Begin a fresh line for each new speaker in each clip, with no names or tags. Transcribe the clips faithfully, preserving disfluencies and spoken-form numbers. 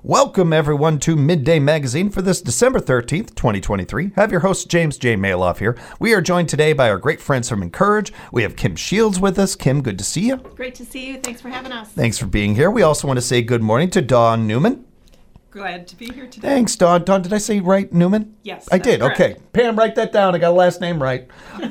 Welcome, everyone, to Midday Magazine for this December thirteenth, twenty twenty-three. I have your host, James J. Maloff here. We are joined today by our great friends from Encourage. We have Kim Shields with us. Kim, good to see you.
Great to see you. Thanks for having us.
Thanks for being here. We also want to say good morning to Dawn Newman.
Glad to be here today.
Thanks, Dawn. Dawn, did I say right, Newman?
Yes.
I did.
Correct.
Okay. Pam, write that down. I got a last name right. Um,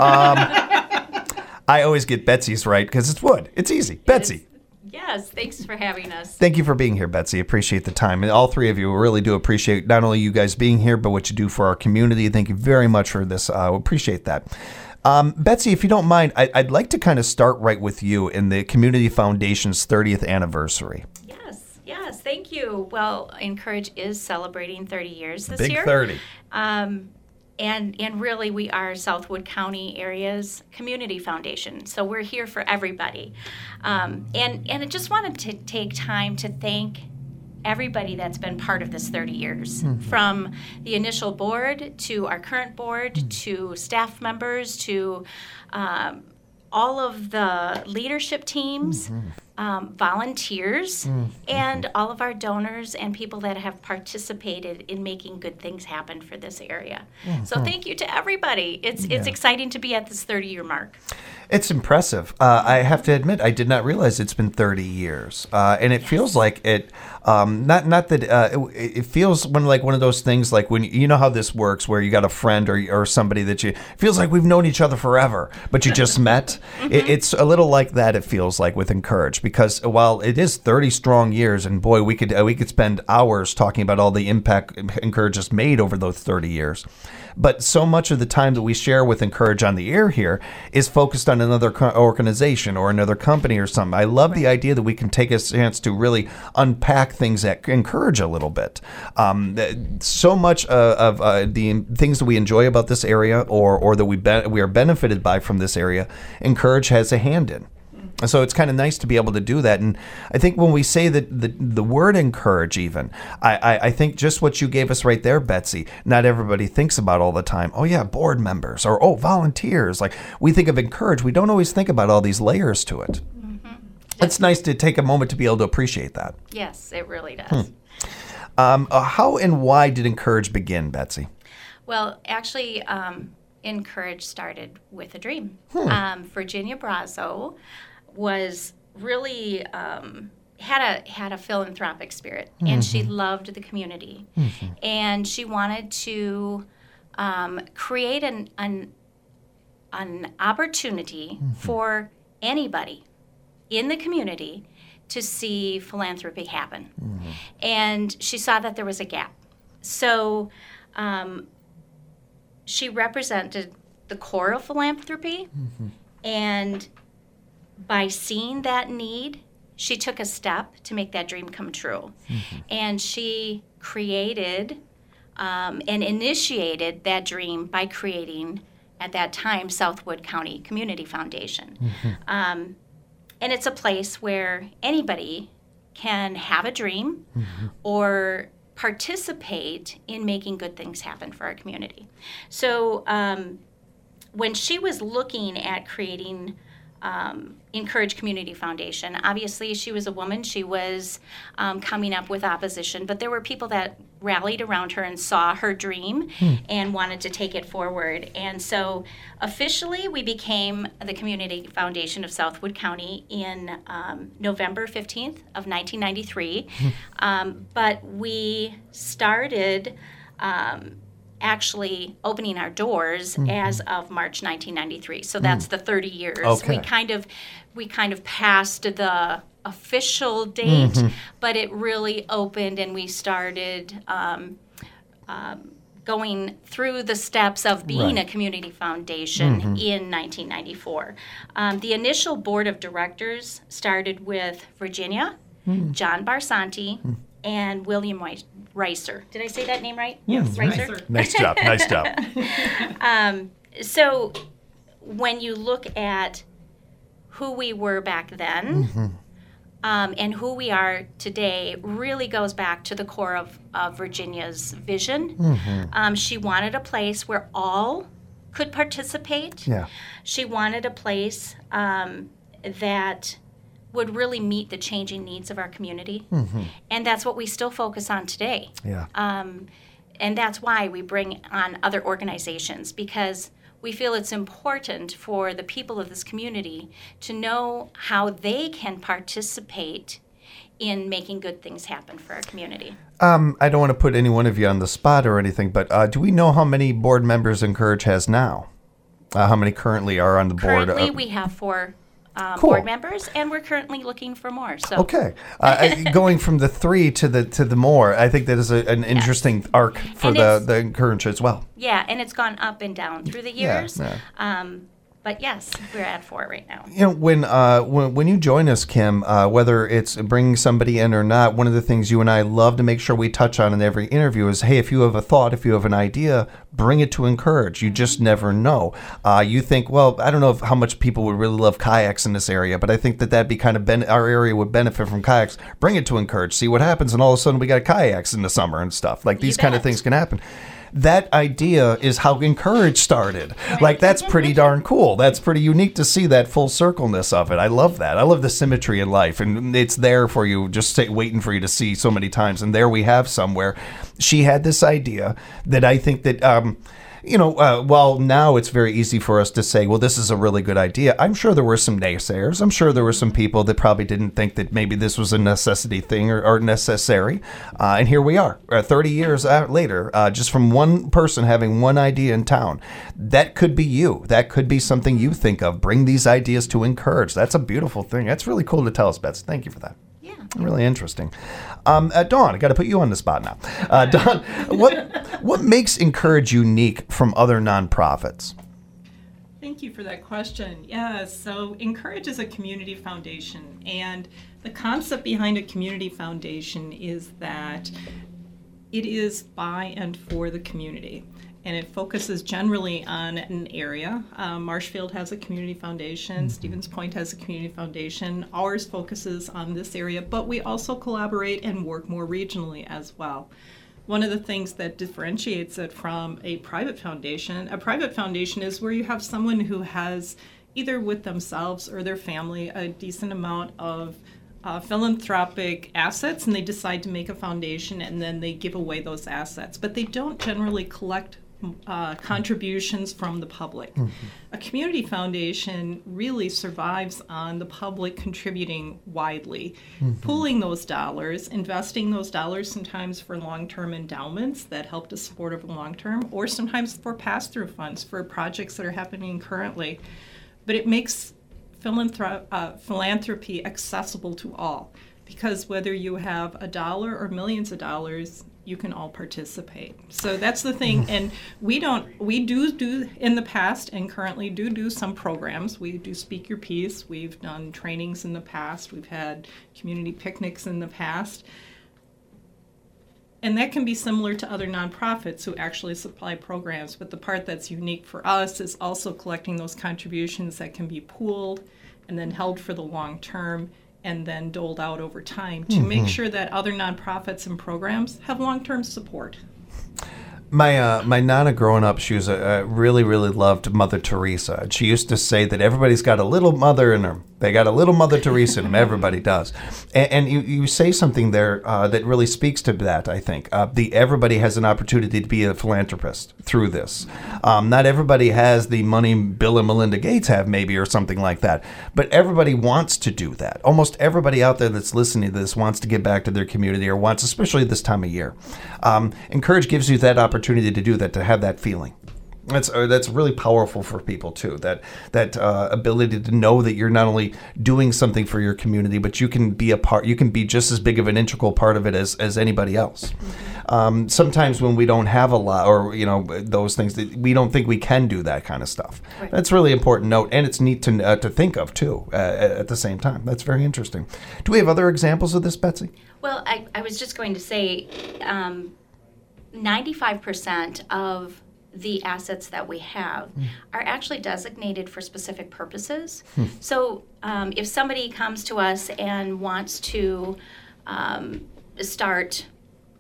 I always get Betsy's right because it's Wood. It's easy. Betsy.
Yes, thanks for having us.
Thank you for being here, Betsy. Appreciate the time. And all three of you really do appreciate not only you guys being here, but what you do for our community. Thank you very much for this. I uh, appreciate that. Um, Betsy, if you don't mind, I, I'd like to kind of start right with you in the Community Foundation's thirtieth anniversary.
Yes, yes, thank you. Well, Encourage is celebrating thirty years this
Big
year.
thirty.
Um, and and really, we are Southwood County area's community foundation. So we're here for everybody. Um, and, and I just wanted to take time to thank everybody that's been part of this thirty years, mm-hmm. from the initial board to our current board, mm-hmm. to staff members, to um, all of the leadership teams, mm-hmm. um, volunteers, mm-hmm. and all of our donors and people that have participated in making good things happen for this area. Mm-hmm. So thank you to everybody. It's yeah. it's exciting to be at this thirty-year mark.
It's impressive. Uh, I have to admit, I did not realize it's been thirty years, uh, and it yes. feels like it. Um, not not that uh, it, it feels when like one of those things like when you know how this works, where you got a friend or or somebody that you it feels like we've known each other forever, but you just met. Mm-hmm. it, it's a little like that. It feels like with Encourage, because while it is thirty strong years, and boy, we could uh, we could spend hours talking about all the impact Encourage has made over those thirty years. But so much of the time that we share with Encourage on the air here is focused on another co- organization or another company or something. I love right. the idea that we can take a chance to really unpack things that Encourage a little bit. Um, so much uh, of uh, the things that we enjoy about this area or or that we be- we are benefited by from this area, Encourage has a hand in. So it's kind of nice to be able to do that. And I think when we say that the, the word encourage even, I, I, I think just what you gave us right there, Betsy, not everybody thinks about all the time. Oh, yeah, board members or, oh, volunteers. Like we think of encourage. We don't always think about all these layers to it. Mm-hmm. It's nice to take a moment to be able to appreciate that.
Yes, it really does.
Hmm. Um, uh, how and why did Encourage begin, Betsy?
Well, actually, um, Encourage started with a dream.
Hmm.
Um, Virginia Brazo was really um, had a had a philanthropic spirit, mm-hmm. and she loved the community, mm-hmm. and she wanted to um, create an an, an opportunity mm-hmm. for anybody in the community to see philanthropy happen, mm-hmm. and she saw that there was a gap. So um, she represented the core of philanthropy, mm-hmm. and by seeing that need, she took a step to make that dream come true. Mm-hmm. And she created um, and initiated that dream by creating, at that time, Southwood County Community Foundation. Mm-hmm. Um, and it's a place where anybody can have a dream mm-hmm. or participate in making good things happen for our community. So um, when she was looking at creating Um, Encourage Community Foundation. Obviously, she was a woman. She was um, coming up with opposition, but there were people that rallied around her and saw her dream hmm. and wanted to take it forward. And so officially, we became the Community Foundation of Southwood County in um, November fifteenth of nineteen ninety-three. Hmm. Um, but we started um, actually opening our doors mm-hmm. as of March nineteen ninety-three. So that's mm. the thirty years.
Okay.
We kind of we kind of passed the official date, mm-hmm. but it really opened and we started um, um, going through the steps of being right. a community foundation mm-hmm. in nineteen ninety-four. Um, the initial board of directors started with Virginia, mm. John Barsanti, mm. and William Weiss. Reiser. Did I say that name right?
Yes,
Reiser.
Reiser.
Nice job, nice job.
um, so when you look at who we were back then mm-hmm. um, and who we are today, really goes back to the core of, of Virginia's vision. Mm-hmm. Um, she wanted a place where all could participate.
Yeah.
She wanted a place um, that would really meet the changing needs of our community.
Mm-hmm.
And that's what we still focus on today.
Yeah.
Um, and that's why we bring on other organizations, because we feel it's important for the people of this community to know how they can participate in making good things happen for our community.
Um, I don't want to put any one of you on the spot or anything, but uh, do we know how many board members Encourage has now? Uh, how many currently are on the board?
Currently,
Uh,
we have four uh,
Cool.
board members, and we're currently looking for more. So
Okay, uh, I- going from the three to the to the more, I think that is a, an interesting arc for
And
the
it's-
the Encourage as well.
yeah, and it's gone up and down through the
Yeah,
years.
yeah.
Um, but yes, we're at four right now.
You know, when uh, when when you join us, Kim, uh, whether it's bringing somebody in or not, one of the things you and I love to make sure we touch on in every interview is, hey, if you have a thought, if you have an idea, bring it to Encourage. You just never know. Uh, you think, well, I don't know if, how much people would really love kayaks in this area, but I think that that'd be kind of ben- our area would benefit from kayaks. Bring it to Encourage, see what happens, and all of a sudden we got kayaks in the summer and stuff. Like these kind of
bet.
things can happen. That idea is how Encourage started. Like, that's pretty darn cool. That's pretty unique to see that full circleness of it. I love that. I love the symmetry in life, and it's there for you, just stay, waiting for you to see so many times. And there we have somewhere. She had this idea that I think that, um, you know, uh, while now it's very easy for us to say, well, this is a really good idea, I'm sure there were some naysayers. I'm sure there were some people that probably didn't think that maybe this was a necessity thing or, or necessary. Uh, and here we are, uh, thirty years out later, uh, just from one person having one idea in town. That could be you. That could be something you think of. Bring these ideas to Encourage. That's a beautiful thing. That's really cool to tell us, Betsy. Thank you for that.
Yeah.
Really interesting. Um, uh, Dawn, I got to put you on the spot now. Uh, Dawn, what what makes Encourage unique from other nonprofits?
Thank you for that question. Yeah, so Encourage is a community foundation, and the concept behind a community foundation is that it is by and for the community, and it focuses generally on an area. Um, Marshfield has a community foundation, Stevens Point has a community foundation. Ours focuses on this area, but we also collaborate and work more regionally as well. One of the things that differentiates it from a private foundation, a private foundation is where you have someone who has either with themselves or their family a decent amount of uh, philanthropic assets, and they decide to make a foundation and then they give away those assets. But they don't generally collect uh, contributions from the public. Mm-hmm. A community foundation really survives on the public contributing widely, mm-hmm. pooling those dollars, investing those dollars sometimes for long-term endowments that help to support over the long term, or sometimes for pass-through funds for projects that are happening currently. But it makes philanthrop- uh, philanthropy accessible to all, because whether you have a dollar or millions of dollars, you can all participate. So that's the thing. And we don't, we do do in the past and currently do do some programs. We do Speak Your Piece. We've done trainings in the past. We've had community picnics in the past. And that can be similar to other nonprofits who actually supply programs. But the part that's unique for us is also collecting those contributions that can be pooled and then held for the long term, and then doled out over time to mm-hmm. make sure that other nonprofits and programs have long-term support.
My uh, my Nana growing up, she was a, a really, really loved Mother Teresa. And she used to say that everybody's got a little mother in them. They got a little Mother Teresa in them. Everybody does. And, and you, you say something there uh, that really speaks to that, I think. Uh, the everybody has an opportunity to be a philanthropist through this. Um, not everybody has the money Bill and Melinda Gates have, maybe, or something like that. But everybody wants to do that. Almost everybody out there that's listening to this wants to give back to their community, or wants, especially this time of year. Um, Encourage gives you that opportunity to do that, to have that feeling. That's uh, that's really powerful for people too. That that uh, ability to know that you're not only doing something for your community, but you can be a part. You can be just as big of an integral part of it as, as anybody else. Mm-hmm. Um, sometimes when we don't have a lot, or you know those things, that we don't think we can do that kind of stuff. Right. That's really important note, and it's neat to uh, to think of too. Uh, at the same time, that's very interesting. Do we have other examples of this, Betsy?
Well, I, I was just going to say, um, ninety-five percent of the assets that we have mm. are actually designated for specific purposes. Hmm. So um, if somebody comes to us and wants to um, start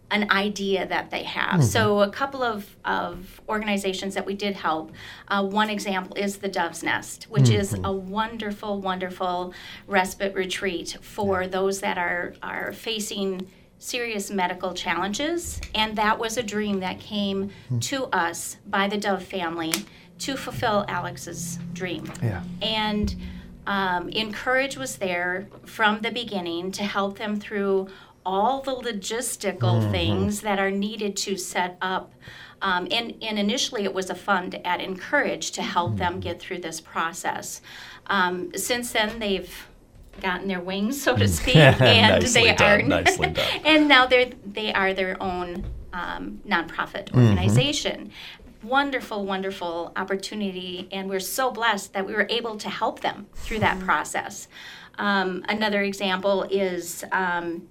an idea that they have. Mm-hmm. So a couple of, of organizations that we did help, uh, one example is the Dove's Nest, which mm-hmm. is a wonderful, wonderful respite retreat for yeah. those that are, are facing serious medical challenges. And that was a dream that came mm-hmm. to us by the Dove family to fulfill Alex's dream.
Yeah.
And um, Encourage was there from the beginning to help them through all the logistical mm-hmm. things that are needed to set up. Um, and, and initially it was a fund at Encourage to help mm-hmm. them get through this process. Um, since then, they've gotten their wings, so to speak, and they
done,
are
nicely done.
And now they're they are their own um, nonprofit organization. Mm-hmm. Wonderful, wonderful opportunity, and we're so blessed that we were able to help them through that process. Um, another example is um,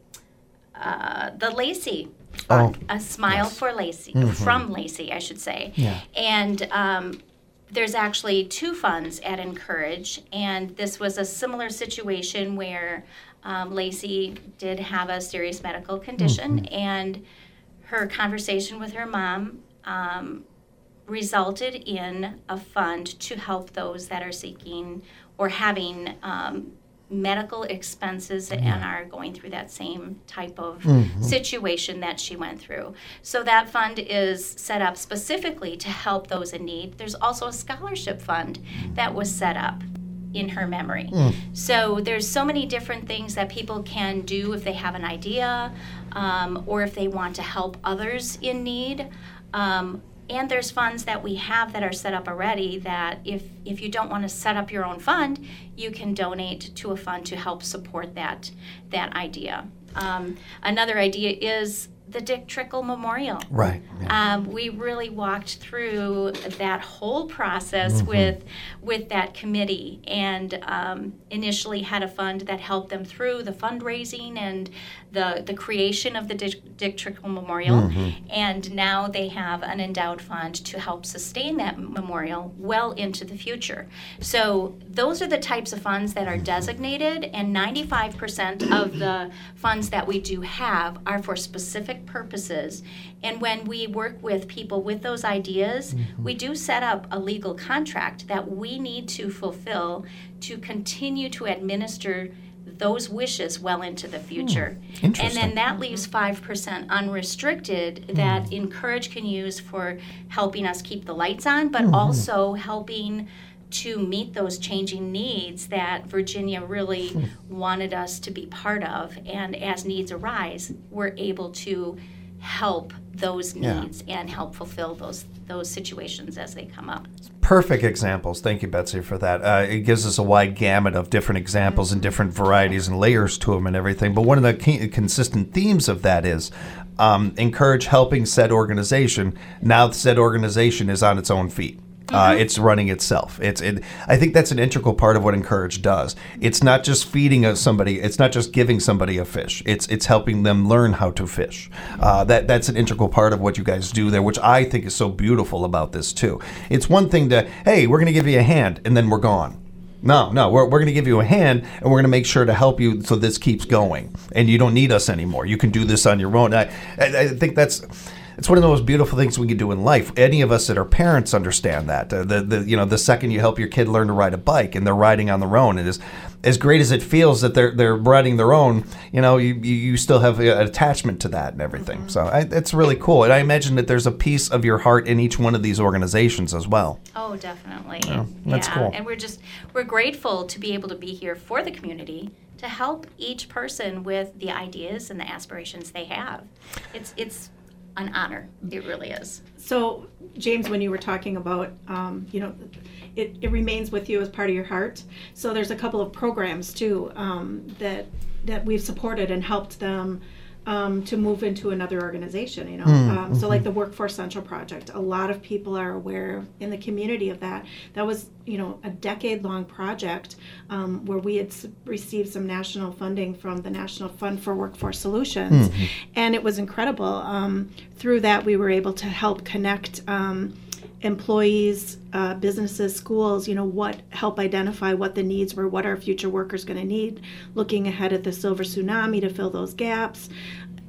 uh, the Lacey Fund, oh, a Smile yes. for Lacey, mm-hmm. from Lacey, I should say.
Yeah.
And um, there's actually two funds at Encourage, and this was a similar situation where um, Lacey did have a serious medical condition, mm-hmm. and her conversation with her mom um, resulted in a fund to help those that are seeking or having um, medical expenses mm-hmm. and are going through that same type of mm-hmm. situation that she went through. So that fund is set up specifically to help those in need. There's also a scholarship fund that was set up in her memory. Mm. So there's so many different things that people can do if they have an idea um, or if they want to help others in need. Um, And there's funds that we have that are set up already that if, if you don't want to set up your own fund, you can donate to a fund to help support that, that idea. Um, another idea is the Dick Trickle Memorial.
Right. Yeah.
Um, we really walked through that whole process mm-hmm. with with that committee, and um, initially had a fund that helped them through the fundraising and the the creation of the Dick, Dick Trickle Memorial. Mm-hmm. And now they have an endowed fund to help sustain that memorial well into the future. So those are the types of funds that are designated, and ninety-five percent of the funds that we do have are for specific purposes. And when we work with people with those ideas, mm-hmm. we do set up a legal contract that we need to fulfill to continue to administer those wishes well into the future.
Hmm. Interesting.
And then that leaves five percent unrestricted that mm. Encourage can use for helping us keep the lights on, but mm-hmm. also helping to meet those changing needs that Virginia really mm. wanted us to be part of. And as needs arise, we're able to help those needs yeah. and help fulfill those those situations as they come up.
Perfect examples. Thank you, Betsy, for that. Uh, it gives us a wide gamut of different examples and different varieties and layers to them and everything. But one of the key, consistent themes of that is um, Encourage helping said organization. Now said organization is on its own feet. Uh, mm-hmm. It's running itself. It's. It, I think that's an integral part of what Encourage does. It's not just feeding a, somebody. It's not just giving somebody a fish. It's it's helping them learn how to fish. Uh, that that's an integral part of what you guys do there, which I think is so beautiful about this too. It's one thing to, hey, we're going to give you a hand, and then we're gone. No, no, we're we're going to give you a hand, and we're going to make sure to help you so this keeps going, and you don't need us anymore. You can do this on your own. I I, I think that's. It's one of the most beautiful things we can do in life. Any of us that are parents understand that. Uh, the, the, you know, the second you help your kid learn to ride a bike and they're riding on their own, it is as great as it feels that they're they're riding their own. You know, you you still have an attachment to that and everything. Mm-hmm. So I, it's really cool. And I imagine that there's a piece of your heart in each one of these organizations as well.
Oh, definitely.
Yeah, that's
yeah.
cool.
And we're just we're grateful to be able to be here for the community to help each person with the ideas and the aspirations they have. It's it's. An honor. It really is.
So, James, when you were talking about, um, you know, it, it remains with you as part of your heart. So there's a couple of programs, too, um, that that we've supported and helped them um, to move into another organization, you know. Mm-hmm. Um, so like the Workforce Central Project, a lot of people are aware in the community of that. That was, you know, a decade-long project um, where we had s- received some national funding from the National Fund for Workforce Solutions. Mm-hmm. And it was incredible. Um, through that, we were able to help connect um, employees, uh, businesses, schools, you know, what help identify what the needs were, what our future workers going to need, looking ahead at the silver tsunami to fill those gaps.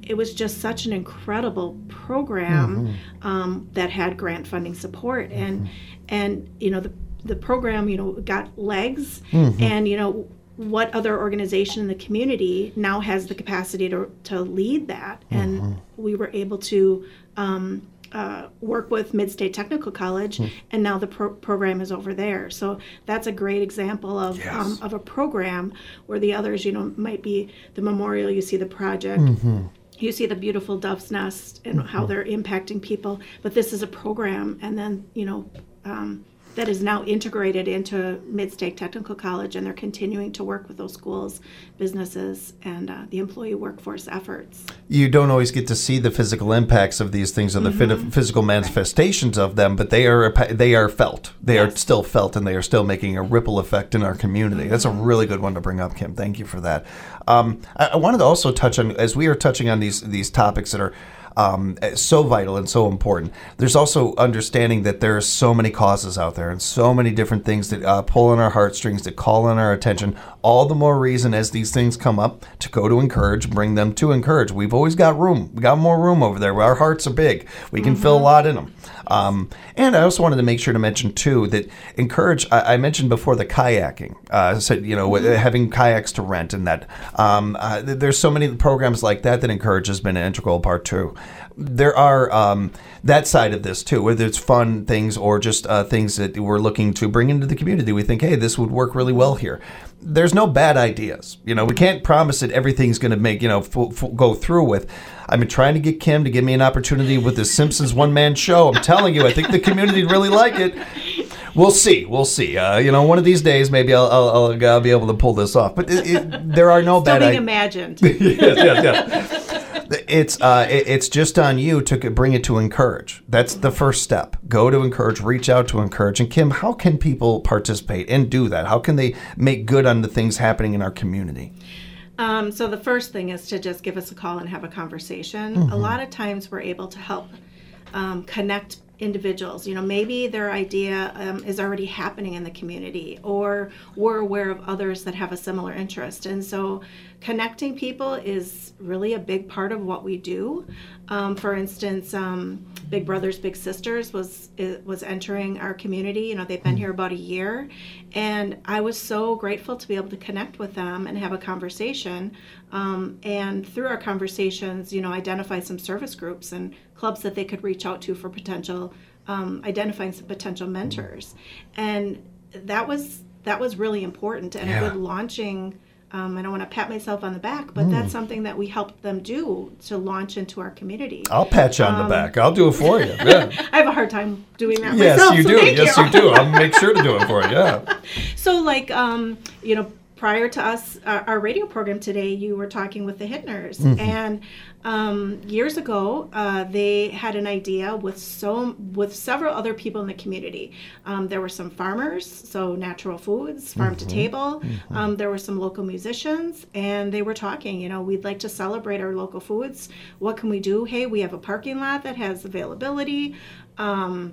it was just such an incredible program mm-hmm. um, that had grant funding support, and mm-hmm. and you know the the program you know got legs, mm-hmm. and you know what other organization in the community now has the capacity to to lead that, and mm-hmm. we were able to. Um, Uh, work with Mid-State Technical College, mm. and now the pro- program is over there. So that's a great example of
yes.
um, of a program where the others, you know, might be the memorial. You see the project,
mm-hmm.
you see the beautiful Dove's Nest, and mm-hmm. how they're impacting people. But this is a program, and then you know. Um, that is now integrated into Mid-State Technical College, and they're continuing to work with those schools, businesses, and uh, the employee workforce efforts.
You don't always get to see the physical impacts of these things or the mm-hmm. physical manifestations of them, but they are they are felt. They yes. are still felt, and they are still making a ripple effect in our community. Mm-hmm. That's a really good one to bring up, Kim. Thank you for that. Um, I, I wanted to also touch on, as we are touching on these these topics that are Um, so vital and so important. There's also understanding that there are so many causes out there and so many different things that uh, pull on our heartstrings, that call on our attention. All the more reason as these things come up to go to Encourage, bring them to Encourage. We've always got room. We got more room over there. Our hearts are big. We can mm-hmm. fill a lot in them. Um, and I also wanted to make sure to mention too that Encourage. I, I mentioned before the kayaking. Uh, so you know, mm-hmm. having kayaks to rent and that. Um, uh, there's so many programs like that that Encourage has been an integral part too. There are um, that side of this too, whether it's fun things or just uh, things that we're looking to bring into the community. We think, hey, this would work really well here. There's no bad ideas. You know, we can't promise that everything's going to make, you know, f- f- go through with. I've been trying to get Kim to give me an opportunity with the Simpsons one-man show. I'm telling you, I think the community would really like it. We'll see. We'll see. Uh, you know, one of these days, maybe I'll, I'll, I'll, I'll be able to pull this off. But it, it, there are no
Still
bad
being
ideas.
imagined.
yes, yes, yes. It's uh, it, it's just on you to bring it to Encourage. That's the first step. Go to Encourage, reach out to Encourage. And Kim, how can people participate and do that? How can they make good on the things happening in our community?
Um, so the first thing is to just give us a call and have a conversation. Mm-hmm. A lot of times we're able to help um, connect individuals. You know, maybe their idea um, is already happening in the community, or we're aware of others that have a similar interest. And so connecting people is really a big part of what we do. Um, for instance, um, Big Brothers Big Sisters was was entering our community. You know, they've been here about a year, and I was so grateful to be able to connect with them and have a conversation. Um, and through our conversations, you know, identify some service groups and clubs that they could reach out to for potential, um, identifying some potential mentors. And that was that was really important and yeah. a good launching. Um, I don't want to pat myself on the back, but mm. that's something that we helped them do to launch into our community.
I'll pat you on um, the back. I'll do it for you. Yeah.
I have a hard time doing that
yes,
myself.
You
so
do.
Thank
yes,
you.
you do. I'll make sure to do it for you. Yeah.
So, like, um, you know, prior to us, uh, our radio program today, you were talking with the Hittners, mm-hmm. and um, years ago, uh, they had an idea with so with several other people in the community. Um, there were some farmers, so natural foods, farm mm-hmm. to table. Mm-hmm. Um, there were some local musicians, and they were talking. You know, we'd like to celebrate our local foods. What can we do? Hey, we have a parking lot that has availability. Um,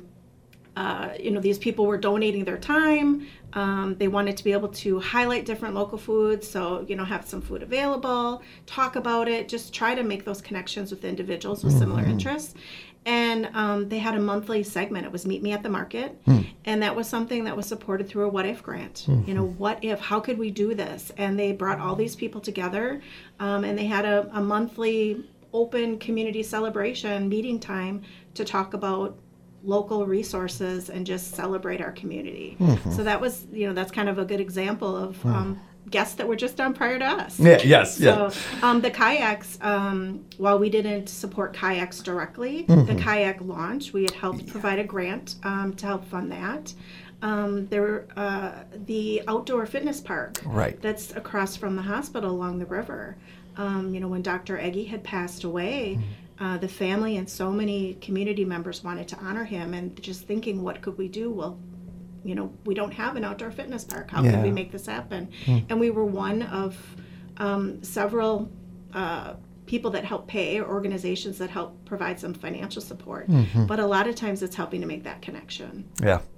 Uh, you know, these people were donating their time. Um, they wanted to be able to highlight different local foods, so, you know, have some food available, talk about it, just try to make those connections with individuals with mm-hmm. similar interests. And um, they had a monthly segment. It was Meet Me at the Market. Mm. And that was something that was supported through a What If grant. Mm-hmm. You know, what if, how could we do this? And they brought all these people together, um, and they had a, a monthly open community celebration meeting time to talk about local resources and just celebrate our community. Mm-hmm. So that was, you know, that's kind of a good example of mm. um, guests that were just on prior to us.
Yeah, yes,
so,
yeah.
Um, the kayaks, um, while we didn't support kayaks directly,
mm-hmm.
the kayak launch, we had helped yeah. provide a grant um, to help fund that. Um, there were uh, the outdoor fitness park
right.
that's across from the hospital along the river. Um, you know, when Doctor Eggy had passed away, mm-hmm. Uh, the family and so many community members wanted to honor him, and just thinking, what could we do? Well, you know, we don't have an outdoor fitness park. How
yeah.
could we make this happen? Mm. And we were one of um, several uh, people that help pay, or organizations that help provide some financial support. Mm-hmm. But a lot of times it's helping to make that connection.
Yeah.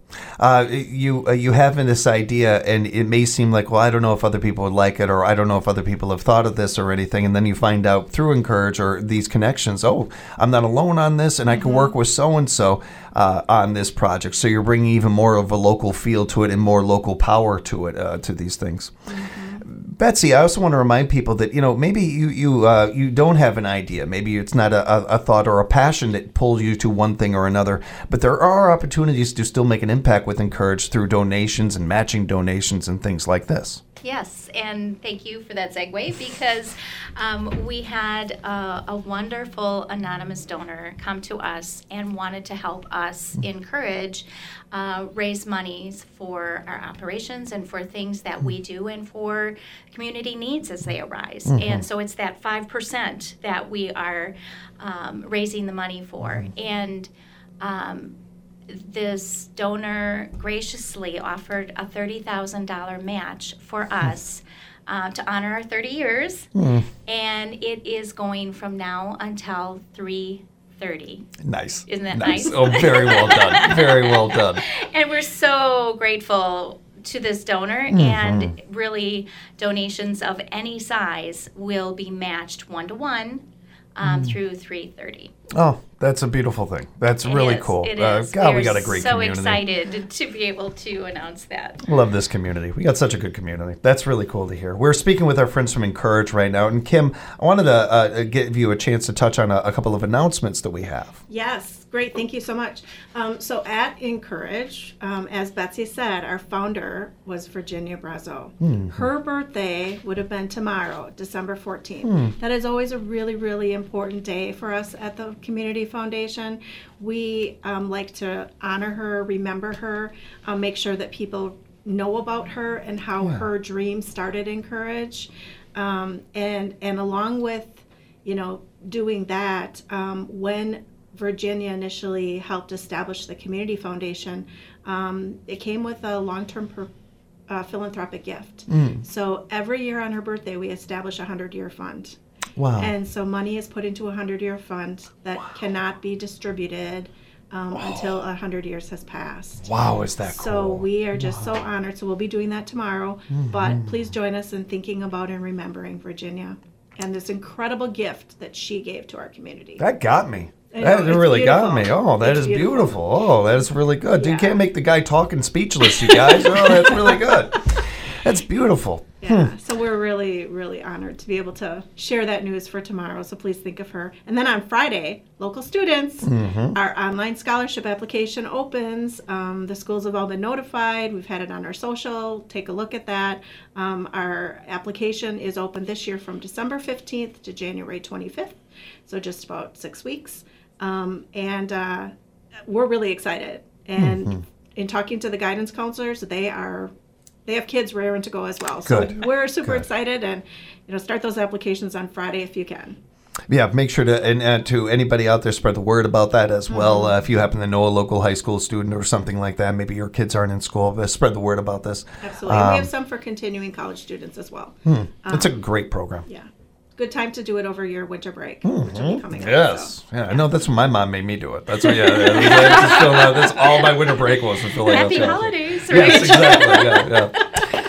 Uh, you uh, you have this idea, and it may seem like, well, I don't know if other people would like it, or I don't know if other people have thought of this or anything, and then you find out through Encourage or these connections, oh, I'm not alone on this, and I can work with so-and-so uh, on this project. So you're bringing even more of a local feel to it and more local power to it, uh, to these things. Mm-hmm. Betsy, I also want to remind people that, you know, maybe you you uh, you don't have an idea. Maybe it's not a, a thought or a passion that pulls you to one thing or another. But there are opportunities to still make an impact with Encourage through donations and matching donations and things like this.
Yes, and thank you for that segue, because um, we had a, a wonderful anonymous donor come to us and wanted to help us encourage uh, raise monies for our operations and for things that we do and for community needs as they arise. Mm-hmm. And so it's that five percent that we are um, raising the money for. And um, this donor graciously offered a thirty thousand dollars match for us uh, to honor our thirty years, mm. and it is going from now until three thirty.
Nice.
Isn't that
nice?
nice?
Oh, very well done. Very well done.
And we're so grateful to this donor, mm-hmm. and really donations of any size will be matched one-to-one um, mm. through three thirty.
Oh, that's a beautiful thing. That's
It
really
is.
cool.
It
Uh,
is.
God,
We're
we got a great
so
community.
excited to be able to announce that.
Love this community. We got such a good community. That's really cool to hear. We're speaking with our friends from Encourage right now. And Kim, I wanted to uh, give you a chance to touch on a, a couple of announcements that we have.
Yes, great. Thank you so much. Um, so at Encourage, um, as Betsy said, our founder was Virginia Brazeau. Mm-hmm. Her birthday would have been tomorrow, December fourteenth. Mm. That is always a really, really important day for us at the Community Foundation. We um, like to honor her, remember her, um, make sure that people know about her and how yeah. her dream started Encourage. Um, and, and along with, you know, doing that, um, when Virginia initially helped establish the Community Foundation, um, it came with a long-term per, uh, philanthropic gift. Mm. So every year on her birthday, we establish a hundred-year fund.
Wow.
And so money is put into a hundred-year fund that wow. cannot be distributed um, wow. until a hundred years has passed.
Wow, is that
so
cool?
So we are just
wow.
so honored. So we'll be doing that tomorrow. Mm-hmm. But please join us in thinking about and remembering Virginia and this incredible gift that she gave to our community.
That got me.
I
That
know,
really
beautiful.
got me. Oh, that
It's
is
beautiful.
beautiful. Oh, that is really good.
Yeah.
You can't make the guy talking speechless, you guys. Oh, that's really good. That's beautiful.
Yeah,
Hmm.
so we're really, really honored to be able to share that news for tomorrow. So please think of her. And then on Friday, local students, mm-hmm. our online scholarship application opens. Um, the schools have all been notified. We've had it on our social. Take a look at that. Um, our application is open this year from December fifteenth to January twenty-fifth. So just about six weeks. Um, and uh, we're really excited. And mm-hmm. in talking to the guidance counselors, they are They have kids raring to go as well. So
Good.
we're super
Good.
excited, and you know, start those applications on Friday if you can.
Yeah, make sure to, and uh, to anybody out there, spread the word about that as well. Mm-hmm. Uh, if you happen to know a local high school student or something like that, maybe your kids aren't in school, but spread the word about this.
Absolutely.
Um,
and we have some for continuing college students as well.
Hmm.
Um,
It's a great program.
Yeah. Good time to do it over your winter break,
Mm-hmm.
which will be coming up.
Yes.
So.
Yeah, I know that's when my mom made me do it. That's what, yeah. yeah just fill out, that's all my winter break was. To fill
Happy
out
holidays, right?
Yes, exactly. Yeah, yeah.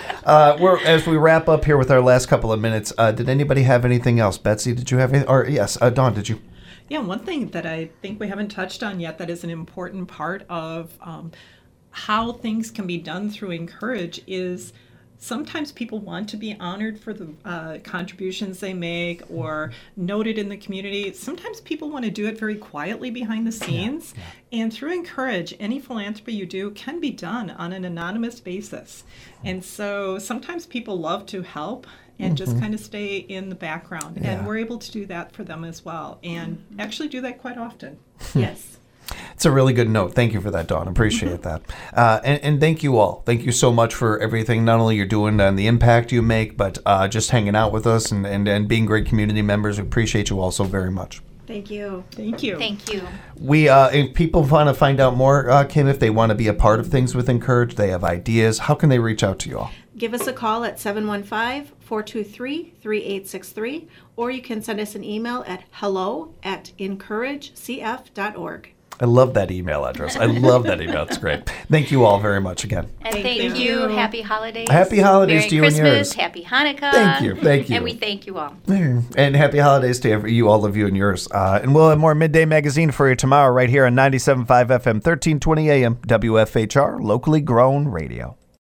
Uh, we're, as we wrap up here with our last couple of minutes, uh, did anybody have anything else? Betsy, did you have anything? Or yes, uh, Dawn, did you?
Yeah, one thing that I think we haven't touched on yet that is an important part of um, how things can be done through Encourage is sometimes people want to be honored for the uh, contributions they make or noted in the community. Sometimes people want to do it very quietly behind the scenes. Yeah, yeah. And through Encourage, any philanthropy you do can be done on an anonymous basis. And so sometimes people love to help and mm-hmm. just kind of stay in the background. Yeah. And we're able to do that for them as well, and actually do that quite often.
Yes.
It's a really good note. Thank you for that, Dawn. Appreciate that. Uh, and, and thank you all. Thank you so much for everything, not only you're doing and the impact you make, but uh, just hanging out with us and, and, and being great community members. We appreciate you all so very much.
Thank you.
Thank you.
Thank you.
We, uh, if people want to find out more, uh, Kim, if they want to be a part of things with Encourage, they have ideas, how can they reach out to you all?
Give us a call at seven one five, four two three, three eight six three, or you can send us an email at hello at encourage c f dot org.
I love that email address. I love that email. It's great. Thank you all very much again.
And
Thank
thank,
you.
you. Happy holidays.
Happy holidays
Merry
to you and
Christmas,
yours.
Happy Hanukkah.
Thank you, thank you.
And we thank you all.
And happy holidays to every, you, all of you and yours. Uh, and we'll have more Midday Magazine for you tomorrow right here on ninety-seven point five F M, thirteen twenty A M, W F H R, locally grown radio.